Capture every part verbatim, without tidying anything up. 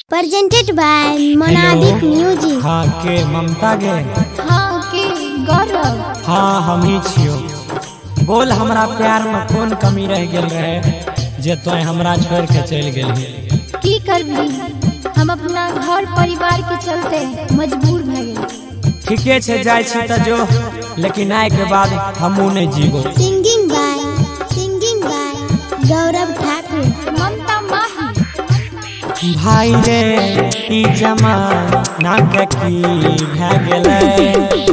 Presented by Monabic Music। हाँ के ममता गे। हाँ के गौरव। हाँ हम ही छियो। बोल हमरा प्यार में कौन कमी रह गेल रहे जे तोय हमरा छोड़ के चल गेल। की करबी हम अपना घर परिवार के चलते मजबूर भ गेल। ठीके छे जाय छी त जो, लेकिन आए के बाद हमू नहीं जीवो। Singing by singing by Gaurav Thakur Mamta Mahi. भाई रे ई जमाना के की भ गेलै,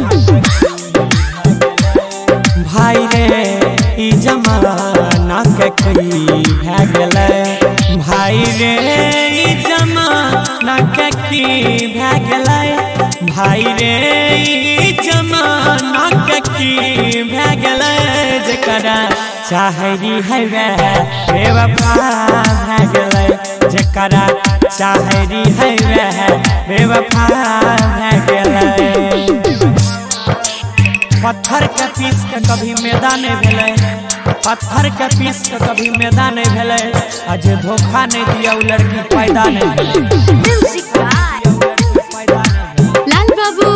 भाई रे ई जमाना के की भ गेलै, भाई रे ई जमाना के की भ गेलै, भाई रे ई जमाना के की भ गेलै। जेकरा चाहरी है वह बेवफा भ गेलै, जेकरा चाहरी है वह बेवफा भ गेलै। पत्थर के पीस के कभी मैदान नहीं भेलै, पत्थर के पीस के कभी मैदान नहीं भेलै, आज धोखा नहीं दिया उ लड़की पैदा नहीं भेलै। Music by Lal Babu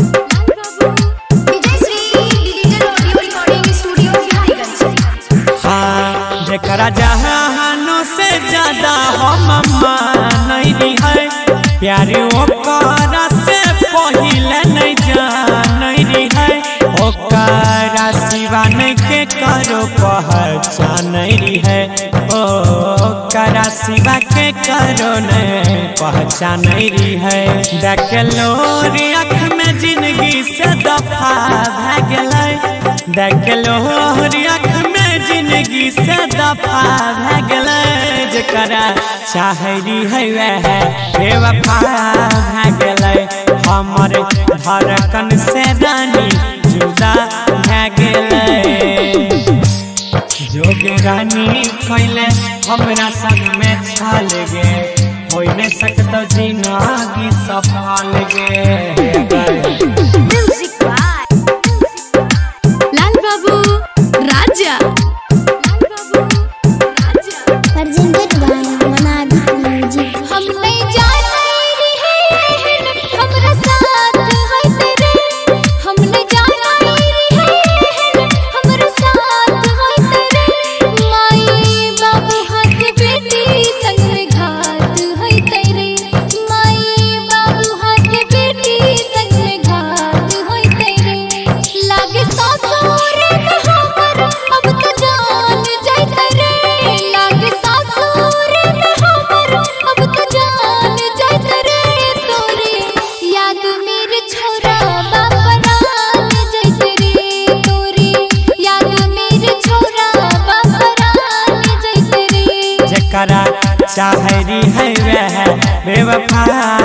Vijay Shri digital audio recording studio Bihariganj. हाँ जेकरा जहानों से ज्यादा हम मानई है, प्यार ओकरा से पहिले नहीं जानई है, ओकरा सिवा नहीं के करो पहचान है, ओकरा सिवा के करो नहीं पहचान है। देख लो रे आँख में जिंदगी से दफा भ गेलै, देख लो रे आँख में जिंदगी से दफा भ गेलै। जेकरा चाहरी है वह बेवफा भ गेलै, हमर धड़कन से रानी जुदा भ गेलै। जोग रानी कैले हमरा संग में छाल गे, हो नहीं सकता जिंदगी सफल गे। म्यूजिक बाय लाल बाबू राजा presented by Monabic Music। हम नहीं जाने रहे हमरा साथ है तेरे, हम नहीं जाने रहे हमरा साथ है तेरे, माई बाबू हाथ बेटी संग में घात है तेरे, माई बाबू हाथ बेटी संग में घात है तेरे। लागे सासुर में हमर अब तो जान जाय तेरे, लागे सासुर में हमर अब तो जान जाय तेरे, तोरे याद मेरे छोरा बाबरान जाय तेरे, तोरे याद मेरे छोरा बाबरान जाय तेरे। जेकरा चाहरी है वह बेवफा